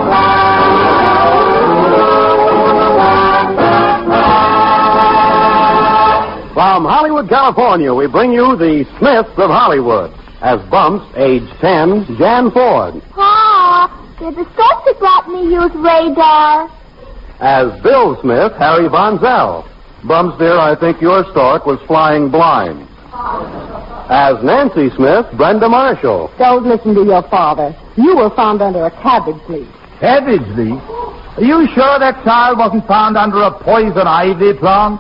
From Hollywood, California, we bring you the Smiths of Hollywood. As Bumps, age 10, Jan Ford. Pa, did the circus let me use radar? As Bill Smith, Harry Von Zell. Bumps, dear, I think your stork was flying blind. As Nancy Smith, Brenda Marshall. Don't listen to your father. You were found under a cabbage leaf. Cabbage leaf? Are you sure that child wasn't found under a poison ivy plant?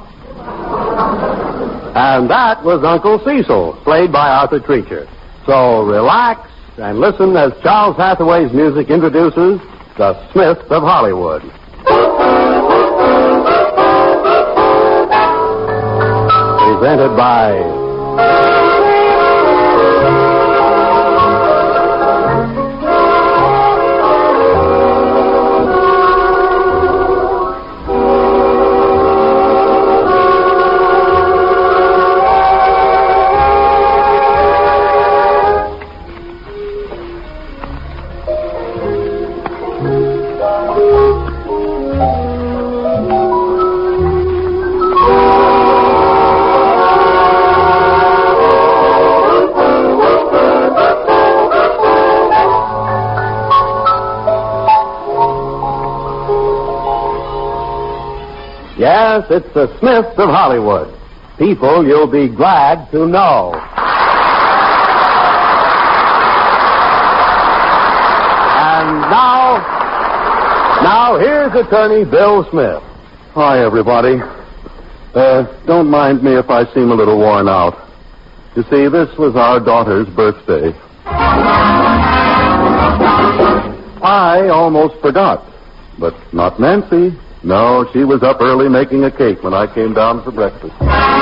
And that was Uncle Cecil, played by Arthur Treacher. So relax and listen as Charles Hathaway's music introduces the Smiths of Hollywood. Presented by... Yes, it's the Smiths of Hollywood. People you'll be glad to know. And now here's attorney Bill Smith. Hi, everybody. Don't mind me if I seem a little worn out. You see, this was our daughter's birthday. I almost forgot, but not Nancy. No, she was up early making a cake when I came down for breakfast.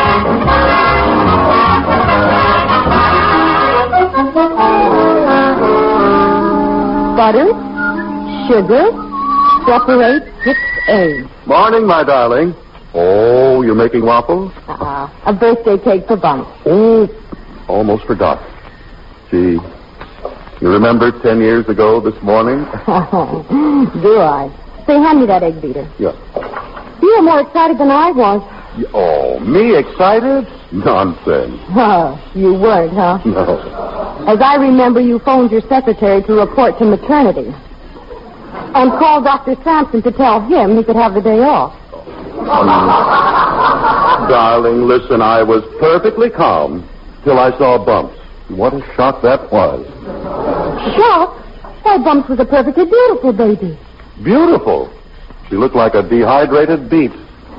Butter, sugar, separate 6A. Morning, my darling. Oh, you're making waffles? A birthday cake for Bumps. Oh, almost forgot. Gee, you remember 10 years ago this morning? Do I? Say, hand me that egg beater. Yeah. You were more excited than I was. Oh, me excited? Nonsense. Oh, you weren't, huh? No. As I remember, you phoned your secretary to report to maternity. And called Dr. Sampson to tell him he could have the day off. Darling, listen, I was perfectly calm till I saw Bumps. What a shock that was. Shock? Why, Bumps was a perfectly beautiful baby. Beautiful. She looked like a dehydrated beet.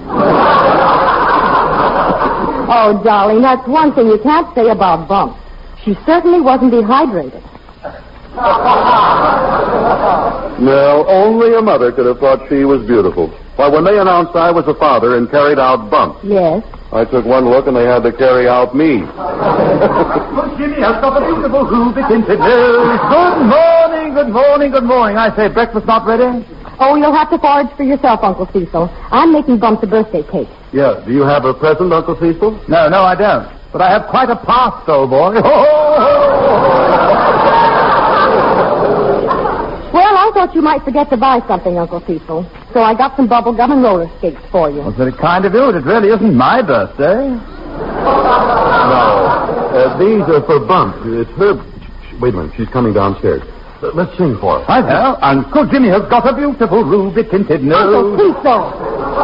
Oh, darling, that's one thing you can't say about Bumps. She certainly wasn't dehydrated. No, only a mother could have thought she was beautiful. Why, when they announced I was a father and carried out Bumps, Yes. I took one look and they had to carry out me. Oh, Jimmy has got a beautiful ruby tinted nose. Good morning, good morning, good morning. I say, breakfast not ready? Oh, you'll have to forage for yourself, Uncle Cecil. I'm making Bumps a birthday cake. Yeah, do you have a present, Uncle Cecil? No, I don't. But I have quite a past, old boy. Well, I thought you might forget to buy something, Uncle Cecil. So I got some bubble gum and roller skates for you. Well, very kind of you. It really isn't my birthday. No. These are for Bumps. It's her... Wait a minute, she's coming downstairs. Let's sing for her. I know. Uncle Jimmy has got a beautiful ruby-tinted nose. Uncle Cecil!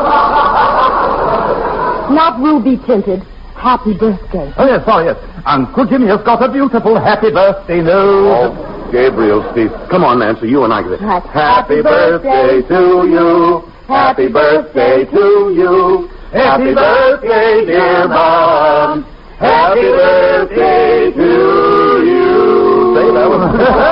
Not ruby-tinted. Happy birthday. Oh, yes, sorry, yes. Uncle Jimmy has got a beautiful happy birthday nose. Oh, Gabriel, Steve. Come on, Nancy, you and I get it. Right. Happy birthday to you. Happy birthday to you. Happy birthday, dear Mom. Happy birthday to you. Say that one.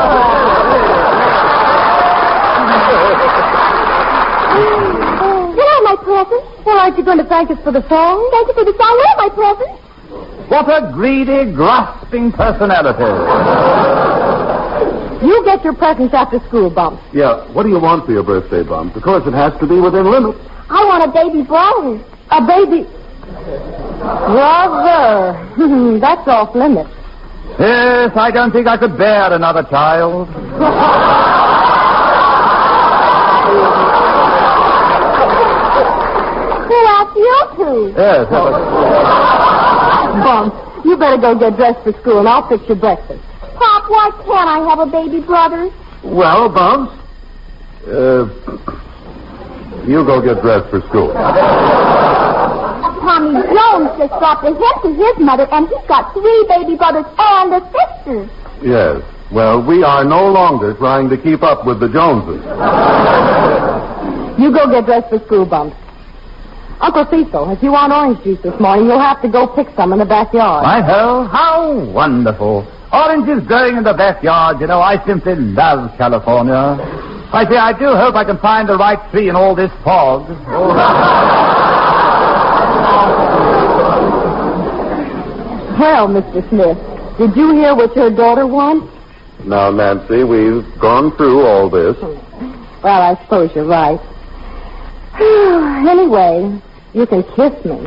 Hello, my present. Well, aren't you going to thank us for the song? Thank you for the song. Hello, my present. What a greedy, grasping personality. You get your presents after school, Bumps. Yeah, what do you want for your birthday, Bumps? Of course, it has to be within limits. I want a baby brother. A baby... Brother. That's off limits. Yes, I don't think I could bear another child. Who asked you to? Yes. Bumps, you better go get dressed for school, and I'll fix your breakfast. Pop, why can't I have a baby brother? Well, Bumps, you go get dressed for school. Tommy Jones just dropped a hint to his mother, and he's got 3 baby brothers and a sister. Yes. Well, we are no longer trying to keep up with the Joneses. You go get dressed for school, Bumps. Uncle Cecil, if you want orange juice this morning, you'll have to go pick some in the backyard. Righto. How wonderful. Oranges growing in the backyard. You know, I simply love California. I say, I do hope I can find the right tree in all this fog. Well, Mr. Smith, did you hear what your daughter wants? Now, Nancy, we've gone through all this. Well, I suppose you're right. Anyway, you can kiss me.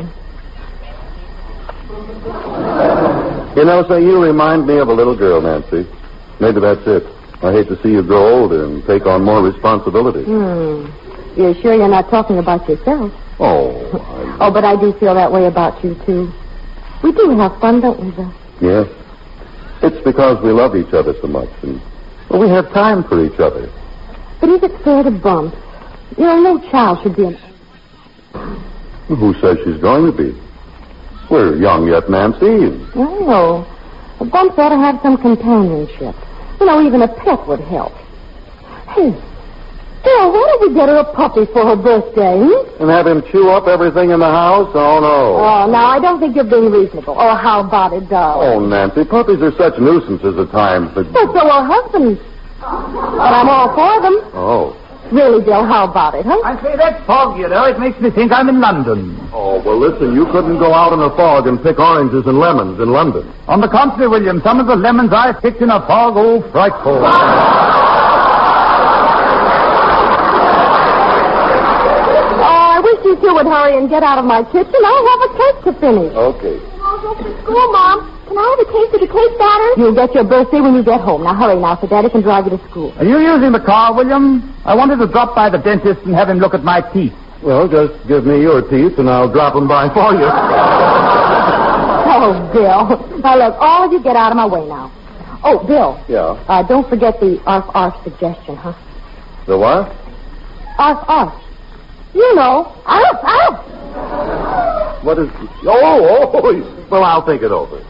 You know, say, you remind me of a little girl, Nancy. Maybe that's it. I hate to see you grow older and take on more responsibility. You're sure you're not talking about yourself? Oh. Oh, but I do feel that way about you, too. We do have fun, don't we, Bill? Yes. It's because we love each other so much, and we have time for each other. But is it fair to Bumps? You know, no child should be an... Who says she's going to be? We're young yet, Nancy. Oh, Bumps ought to have some companionship. You know, even a pet would help. Hey, Bill, why don't we get her a puppy for her birthday? And have him chew up everything in the house? Oh, no. Oh, now, I don't think you're being reasonable. Oh, how about it, darling? Oh, Nancy, puppies are such nuisances at times, but... Well, so are husbands. But I'm all for them. Oh. Really, Bill, how about it, huh? I say, that fog, you know, it makes me think I'm in London. Oh, well, listen, you couldn't go out in a fog and pick oranges and lemons in London. On the contrary, William, some of the lemons I picked in a fog, oh, frightful. Oh, I wish you two would hurry and get out of my kitchen. I have a cake to finish. Okay. I'll go to school, Mom. Can I have a taste of the cake batter? You'll get your birthday when you get home. Now, hurry now, so Daddy can drive you to school. Are you using the car, William? I wanted to drop by the dentist and have him look at my teeth. Well, just give me your teeth, and I'll drop them by for you. Oh, Bill. Now, look, all of you get out of my way now. Oh, Bill. Yeah? Don't forget the arf suggestion, huh? The what? Arf. You know. Arf. What is... Oh, well, I'll think it over.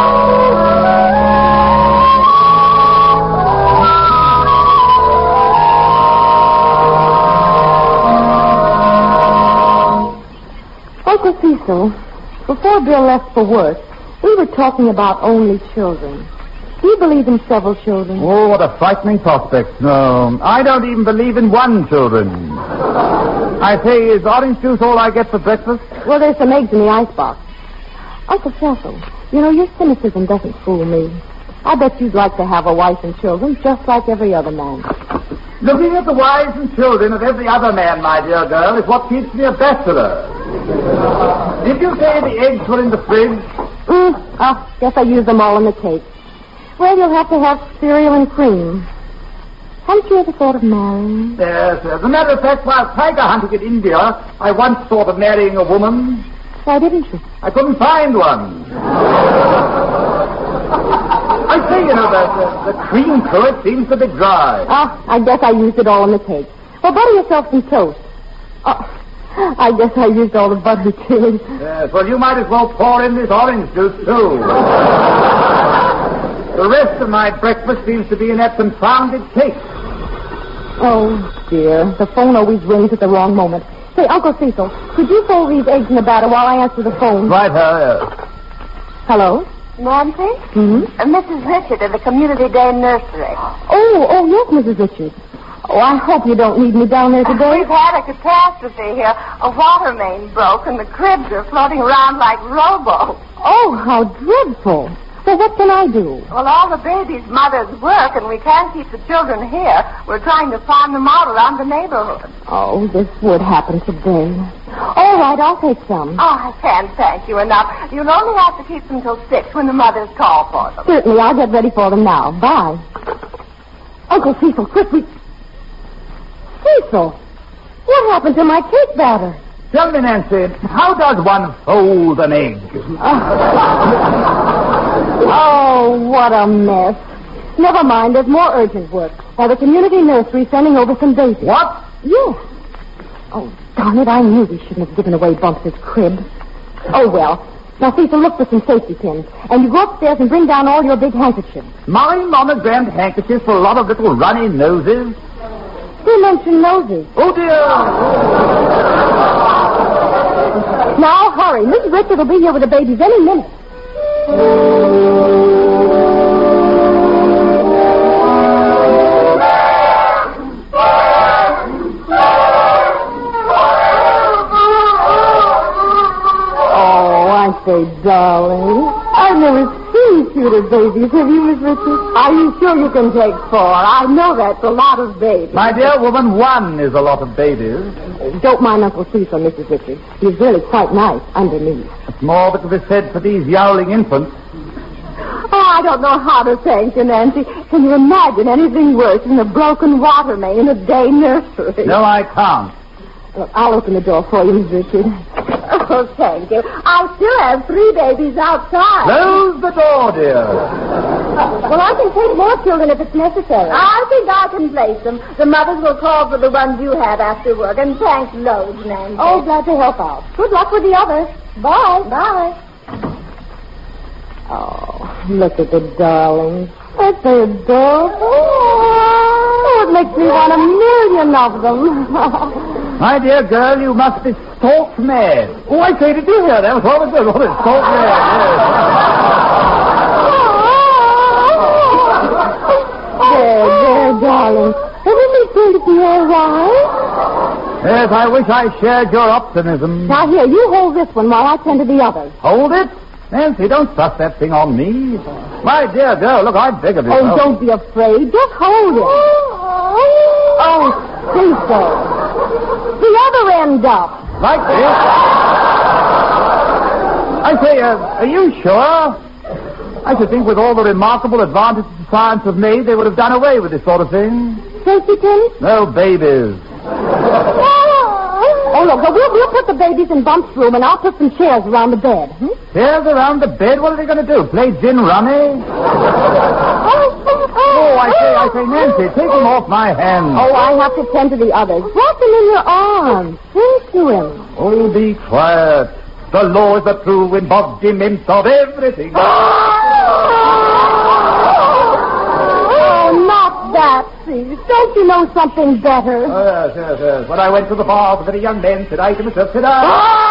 Uncle Cecil, before Bill left for work, we were talking about only children. Do you believe in several children? Oh, what a frightening prospect. No, I don't even believe in one children. I say, is orange juice all I get for breakfast? Well, there's some eggs in the icebox. Uncle Cecil, you know, your cynicism doesn't fool me. I bet you'd like to have a wife and children just like every other man. Looking at the wives and children of every other man, my dear girl, is what keeps me a bachelor. Did you say the eggs were in the fridge? Guess I used them all in the cake. Well, you'll have to have cereal and cream. Haven't you ever thought of marrying? Yes. As a matter of fact, while tiger hunting in India, I once thought of marrying a woman. Why didn't you? I couldn't find one. I say, you know, the cream to it seems to be dry. I guess I used it all in the cake. Well, butter yourself some toast. I guess I used all the butter, too. Yes, well, you might as well pour in this orange juice, too. The rest of my breakfast seems to be in that confounded cake. Oh, dear. The phone always rings at the wrong moment. Say, Uncle Cecil, could you fold these eggs in the batter while I answer the phone? Right, Hello? Nancy? Mrs. Richard of the Community Day Nursery. Oh, yes, Mrs. Richards. Oh, I hope you don't need me down there today. We've had a catastrophe here. A water main broke and the cribs are floating around like rowboats. Oh, how dreadful. So what can I do? Well, all the babies' mothers work and we can't keep the children here. We're trying to farm them out around the neighborhood. Oh, this would happen today. All right, I'll take some. Oh, I can't thank you enough. You'll only have to keep them till 6 when the mothers call for them. Certainly, I'll get ready for them now. Bye. Uncle Cecil, quickly. Cecil! What happened to my cake batter? Tell me, Nancy, how does one fold an egg? Oh, what a mess. Never mind, there's more urgent work. Now, the community nursery sending over some babies. What? Yes. Oh, darn it, I knew we shouldn't have given away Bumps' crib. Oh, well. Now, Cecil, look for some safety pins. And you go upstairs and bring down all your big handkerchiefs. My monogrammed handkerchiefs for a lot of little runny noses? Who mentioned noses? Oh, dear. Now, hurry. Miss Richard will be here with the babies any minute. Say, darling, I've never seen cuter babies. Have you, Miss Richards? Are you sure you can take 4? I know that's a lot of babies. My dear woman, 1 is a lot of babies. Don't mind Uncle Cecil, Mrs. Richards. He's really quite nice underneath. It's more that can be said for these yowling infants. Oh, I don't know how to thank you, Nancy. Can you imagine anything worse than a broken water main in a day nursery? No, I can't. Look, I'll open the door for you, Miss Richards. Oh, thank you. I still have 3 babies outside. Close the door, dear. Well, I can take more children if it's necessary. I think I can place them. The mothers will call for the ones you have after work. And thanks loads, Nancy. Oh, glad to help out. Good luck with the others. Bye. Bye. Oh, look at the darlings. Aren't they adorable? Oh, it makes me want 1,000,000 of them. My dear girl, you must be stalk mad. Oh, I say, did you hear that? What was it? Stalk mad, yes. There, darling. Everything's going to be all right. Yes, I wish I shared your optimism. Now, here, you hold this one while I tend to the others. Hold it? Nancy, don't thrust that thing on me. My dear girl, look, I beg of you. Oh, don't be afraid. Just hold it. Oh, Cecil. The other end up. Like this? I say, are you sure? I should think with all the remarkable advances science have made, they would have done away with this sort of thing. Safety pins? No babies. Oh, look, we'll put the babies in Bump's room, and I'll put some chairs around the bed. Chairs around the bed? What are they going to do? Play gin rummy? Oh, I say, Nancy, take him off my hand. Oh, I have to tend to the others. Walk him in your arms. Sing to him. Oh, be quiet. The law is the true embodiment of everything. Oh, not that, please. Don't you know something better? Oh, yes. When I went to the bar with the young men, said I to myself, said I...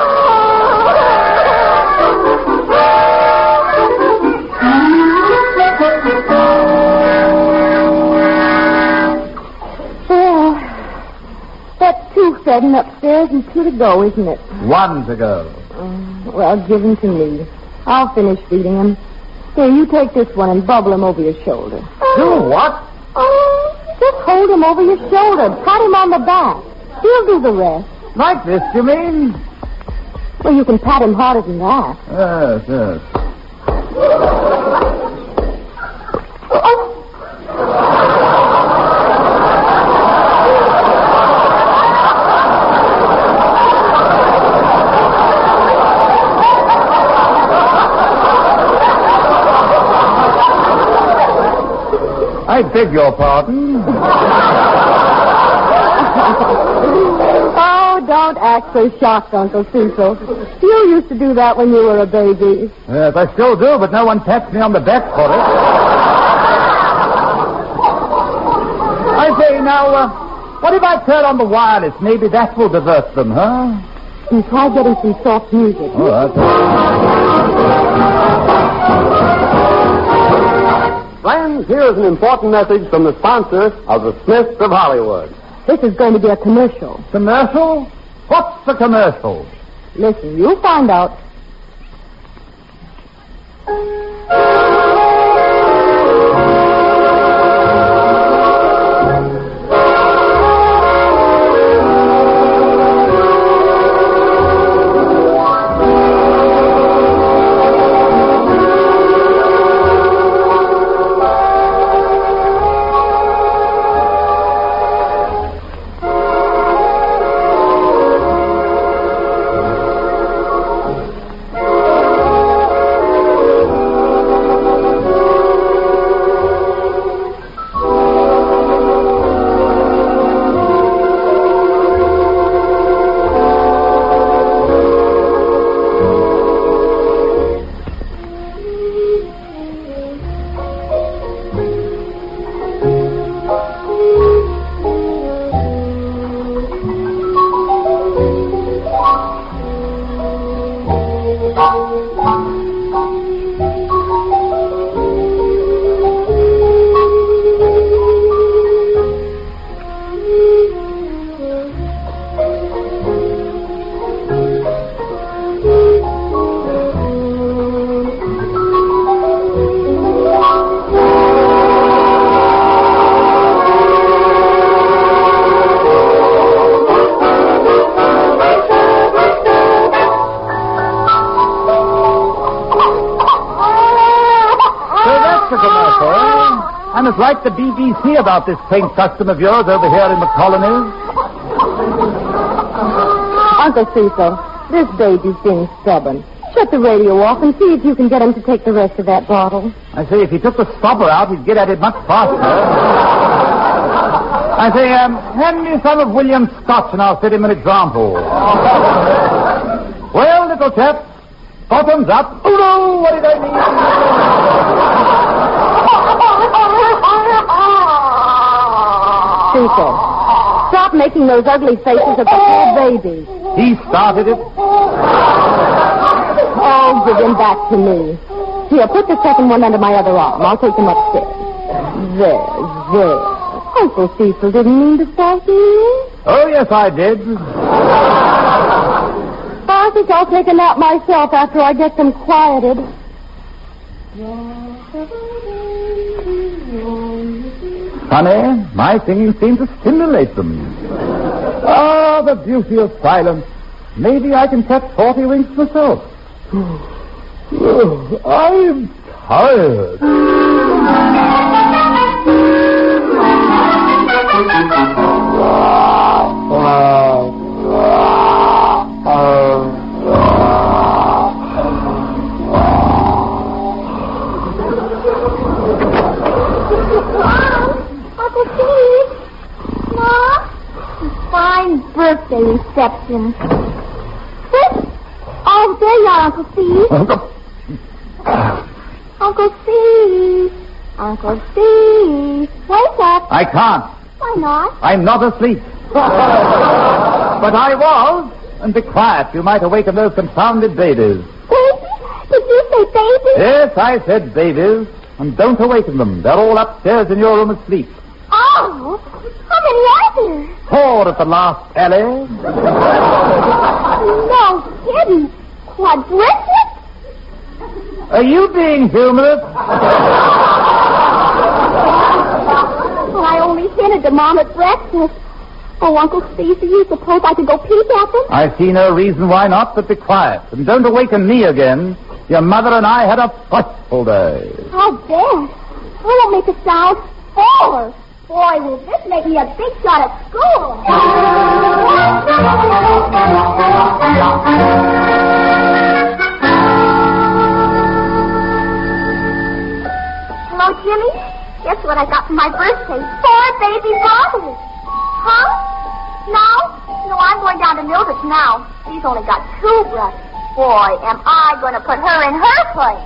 Seven upstairs and 2 to go, isn't it? 1 to go. Well, give him to me. I'll finish feeding him. Here, you take this one and bubble him over your shoulder. Do what? Just hold him over your shoulder. Pat him on the back. He'll do the rest. Like this, you mean? Well, you can pat him harder than that. Yes. I beg your pardon. Oh, don't act so shocked, Uncle Cecil. You used to do that when you were a baby. Yes, I still do, but no one pats me on the back for it. I say, now, what if I turn on the wireless? Maybe that will divert them, huh? And try getting some soft music. All right. Friends, here's an important message from the sponsor of the Smiths of Hollywood. This is going to be a commercial. Commercial? What's the commercial? Listen, you'll find out. write the BBC about this quaint custom of yours over here in the colonies? Uncle Cecil, this baby's being stubborn. Shut the radio off and see if you can get him to take the rest of that bottle. I say, if he took the stopper out, he'd get at it much faster. I say, hand me some of William Scotch and I'll set him an example. Well, little chap, bottoms up. Oh, no, what did I mean? Cecil, stop making those ugly faces at the poor baby. He started it. Oh, give him back to me. Here, put the second one under my other arm. I'll take him upstairs. There. Uncle Cecil didn't mean to frighten you. Oh, yes, I did. I think I'll take a nap myself after I get them quieted. Honey, my singing seems to stimulate them. Ah, the beauty of silence. Maybe I can catch 40 winks myself. I'm tired. Uncle Steve. Mom. Fine birthday reception. Oh, there you are, Uncle Steve. Uncle Steve. Uncle Steve. Wake up. I can't. Why not? I'm not asleep. But I was. And be quiet. You might awaken those confounded babies. Baby? Did you say baby? Yes, I said babies. And don't awaken them. They're all upstairs in your room asleep. Oh, how many are there? 4 at the last tally. No kidding. Quadruplets? Are you being humorous? Well, I only hinted to Mom at breakfast. Oh, Uncle Steve, do you suppose I could go peek at them? I see no reason why not, but be quiet. And don't awaken me again. Your mother and I had a frightful day. I'll bet. I won't make a sound. 4. Boy, will this make me a big shot at school. Hello, Jimmy. Guess what I got for my birthday? 4 baby bottles. Huh? Now? No, I'm going down to Mildred's now. She's only got 2 brushes. Boy, am I going to put her in her place.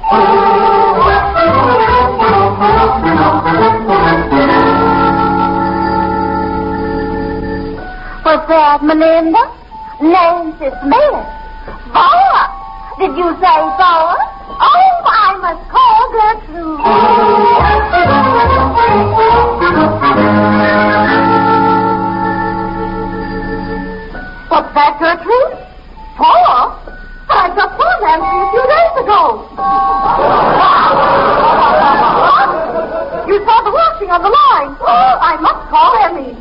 What's that, Melinda? Nancy Smith. Boa. Did you say Boa? Oh, I must call Gertrude. What's that, Gertrude? Boa? I just saw Nancy a few days ago. You saw the washing on the line. I must call Emmy.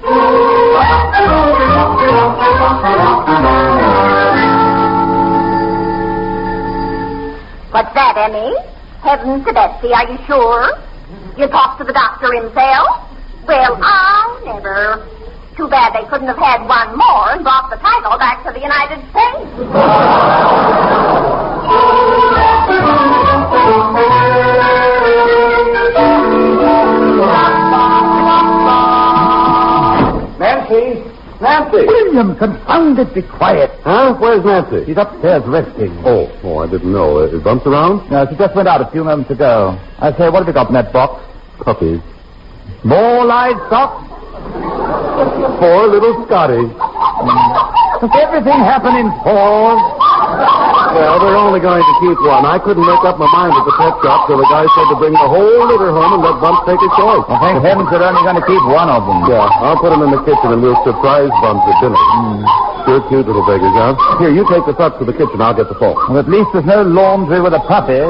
What's that, Emmy? Heavens to Betsy, are you sure? You talked to the doctor himself? Well, I never. Too bad they couldn't have had one more and brought the title back to the United States. Nancy! William, confound it, be quiet. Huh? Where's Nancy? She's upstairs resting. Oh, I didn't know. Is Bumps around? No, she just went out a few moments ago. I say, what have you got in that box? Puppies. More livestock? 4 little Scotties. Does everything happen in 4s? Well, they're only going to keep one. I couldn't make up my mind at the pet shop, so the guy said to bring the whole litter home and let Bumps take a choice. Well, thank heavens they're only going to keep one of them. Yeah, I'll put them in the kitchen and we'll surprise Bumps at dinner. Sure cute little beggars, huh? Here, you take the truck to the kitchen. I'll get the phone. Well, at least there's no laundry with a puppy.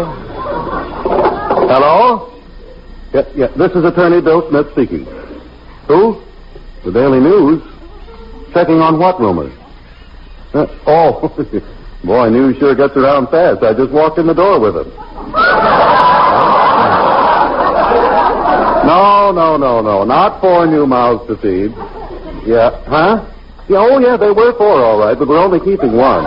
Hello? Yeah, this is Attorney Bill Smith speaking. Who? The Daily News? Checking on what rumors? Oh, boy, news sure gets around fast. I just walked in the door with it. No. Not 4 new mouths to feed. Yeah. Huh? Yeah, oh, yeah, they were 4, all right, but we're only keeping 1.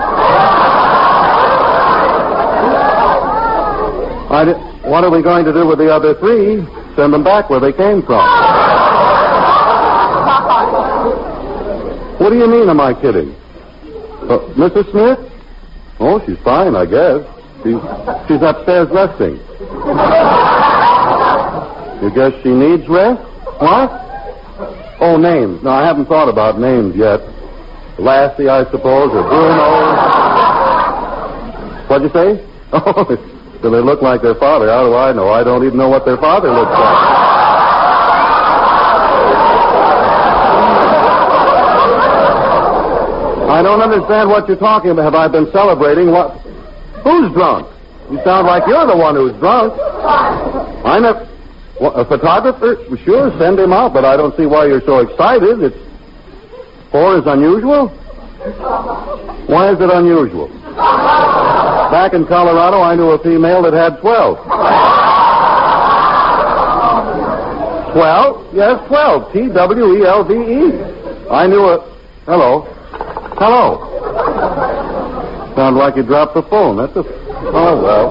What are we going to do with the other 3? Send them back where they came from. What do you mean, am I kidding? Mrs. Smith? Oh, she's fine, I guess. She's upstairs resting. You guess she needs rest? What? Oh, names. No, I haven't thought about names yet. Lassie, I suppose, or Bruno. What'd you say? Oh, do they look like their father? How do I know? I don't even know what their father looks like. I don't understand what you're talking about. Have I been celebrating what? Who's drunk? You sound like you're the one who's drunk. I'm a photographer? Sure, send him out, but I don't see why you're so excited. 4 is unusual? Why is it unusual? Back in Colorado, I knew a female that had 12. 12? Yes, 12. Twelve. I knew a... Hello. Sounds like you dropped the phone. That's a... Oh, well.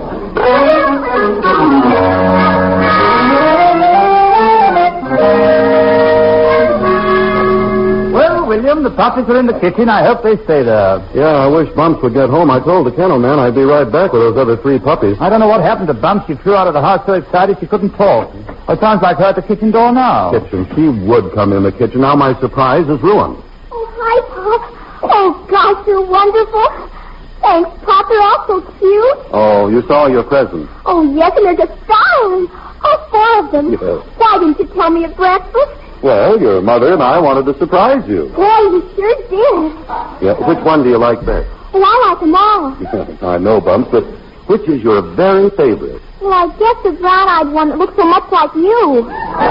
Well, William, the puppies are in the kitchen. I hope they stay there. Yeah, I wish Bumps would get home. I told the kennel man I'd be right back with those other 3 puppies. I don't know what happened to Bumps. She flew out of the house so excited she couldn't talk. It sounds like her at the kitchen door now. Kitchen. She would come in the kitchen. Now my surprise is ruined. Oh, hi, Pop. Oh, gosh, you're wonderful. Thanks, Pop. They're all so cute. Oh, you saw your presents. Oh, yes, and they're just darling. All 4 of them. Yes. Why didn't you tell me at breakfast? Well, your mother and I wanted to surprise you. Boy, you sure did. Yeah, which one do you like best? Well, I like them all. I know, Bumps, but which is your very favorite? Well, I guess the brown-eyed one that looks so much like you.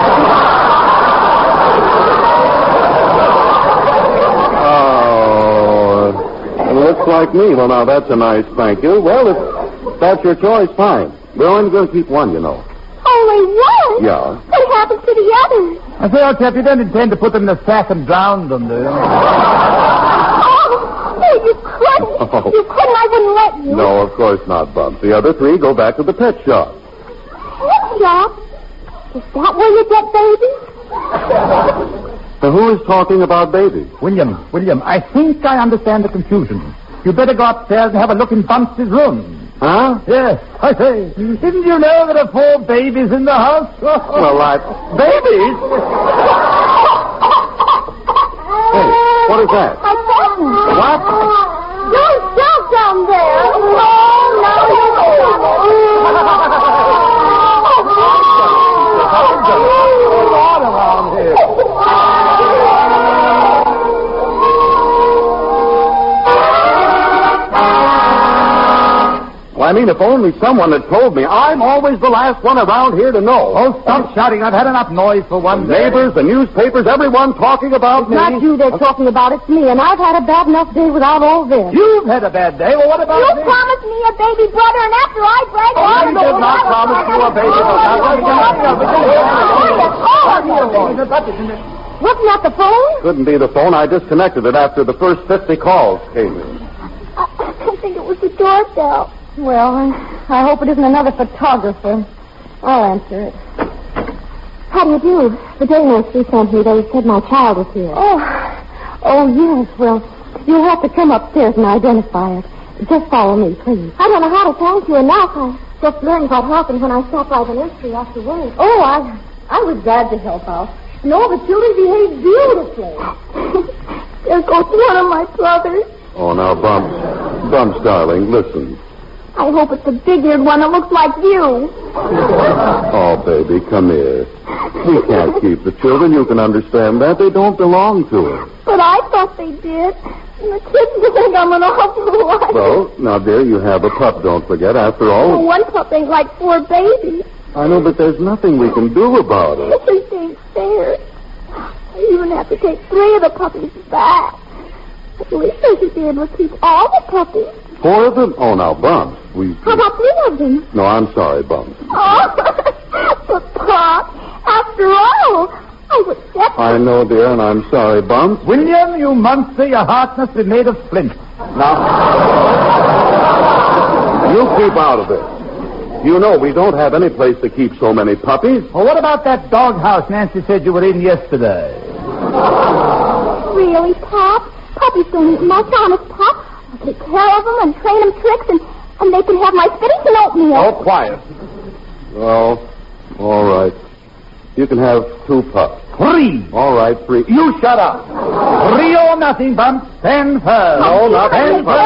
Looks like me. Well, now, that's a nice thank you. Well, if that's your choice, fine. We're only going to keep 1, you know. Only 1? Yeah. What happened to the others? I say, old chap, you don't intend to put them in a sack and drown them, do you? Oh, you couldn't. Oh. You couldn't. I wouldn't let you. No, of course not, Bumps. The other 3 go back to the pet shop. Pet shop? Is that where you get babies? Now, who is talking about babies? William, I think I understand the confusion. You better go upstairs and have a look in Bumps' room. Huh? Yes, I say. Didn't you know there are 4 babies in the house? Well, Babies? Hey, what is that? My present. What? Don't jump down there. Oh, no, Well, I mean, if only someone had told me. I'm always the last one around here to know. Oh, stop shouting. I've had enough noise for one day. Neighbors, the newspapers, everyone talking about me. Not you they're talking about, it's me, and I've had a bad enough day without all this. You've had a bad day. Well, what about You me? promised me a baby brother, and after I break I did not promise you a baby brother. Wasn't that the phone? Couldn't be the phone. I disconnected it after the first 50 calls came in. I think it was the doorbell. Well, I hope it isn't another photographer. I'll answer it. How do you do? The day nursery sent me. They said my child was here. Oh, yes. Well, you'll have to come upstairs and identify it. Just follow me, please. I don't know how to thank you enough. I just learned what happened when I stopped by the nursery after work. Oh, I was glad to help out. And all the children behaved beautifully. There goes one of my brothers. Oh, now, Bumps, darling, listen. I hope it's a big-eared one that looks like you. Oh, baby, come here. We can't keep the children. You can understand that. They don't belong to us. But I thought they did. And the kids think I'm an awful wife. Well, now, dear, you have a pup, don't forget. After all... Well, one pup ain't like 4 babies. I know, but there's nothing we can do about it. This ain't fair. I even have to take 3 of the puppies back. At least I should be able to keep all the puppies. 4 of them? Oh, now, Bumps, How about 3 of them? No, I'm sorry, Bumps. Oh, but Pop, After all, I was set. I know, dear, and I'm sorry, Bumps. William, you monster, your heart must be made of flint. Now, you keep out of this. You know we don't have any place to keep so many puppies. Well, what about that doghouse Nancy said you were in yesterday? Really, Pop? Puppies don't eat much, honest, Pop. I'll take care of them and train them tricks, and they can have my spinach and oatmeal. Oh, quiet. Oh, all right. You can have 2 pups. 3. All right, 3. You shut up. 3 or nothing, Bumps. Stand firm. No, not Stand firm.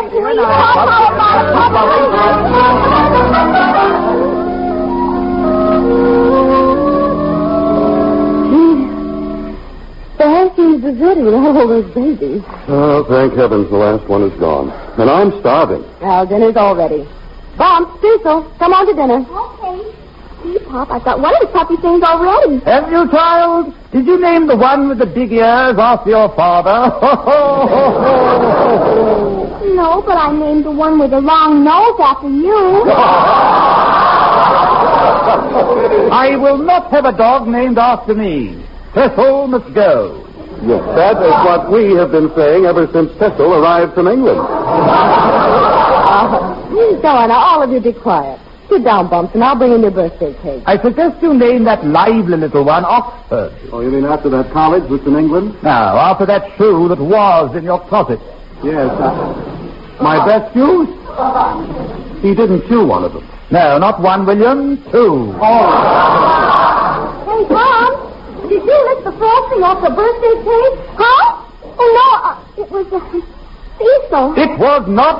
There seems deserted with all those babies. Oh, thank heavens the last one is gone. And I'm starving. Well, dinner's all ready. Bumps, Cecil, come on to dinner. Okay. See, Pop, I've got one of the puppy things already. Have you, child? Did you name the one with the big ears after your father? No, but I named the one with the long nose after you. I will not have a dog named after me. Cecil must go. Yes, that is what we have been saying ever since Cecil arrived from England. Go on, now, all of you be quiet. Sit down, Bumps, and I'll bring in your birthday cake. I suggest you name that lively little one Oxford. Oh, you mean after that college that's in England? No, after that shoe that was in your closet. Yes. My best shoes? He didn't chew one of them. No, not 1, William. 2. Hey, Tom, did you lick the frosting off the birthday cake? Huh? Oh, no, it was Cecil. It was not.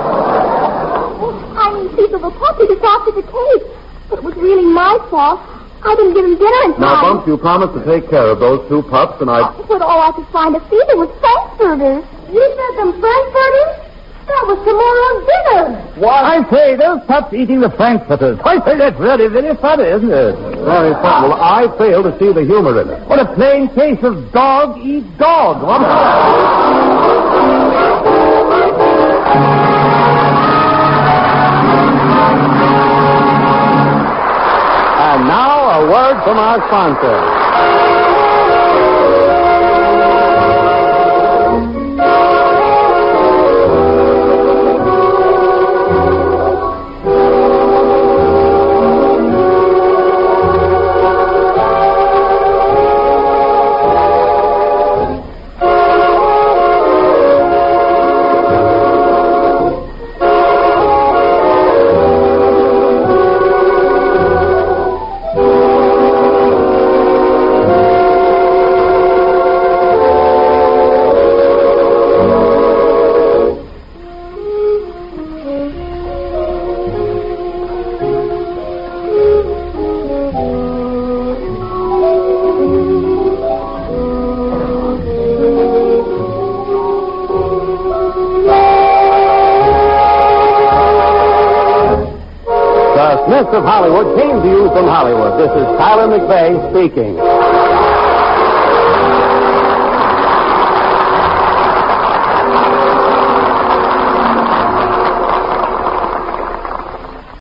I mean, Cecil the puppy just after the cake. But it was really my fault. I didn't give him dinner in time. Now, Bumps, you promised to take care of those 2 pups, and I... But all I could find to feed them was frankfurters. You said them frankfurters? That was tomorrow's dinner. What? I say, those pups eating the frankfurters. I say that's really, very funny, isn't it? Very fun. Well, I fail to see the humor in it. What a plain case of dog eat dog. What? And now, a word from our sponsor. Smiths of Hollywood came to you from Hollywood. This is Tyler McVeigh speaking.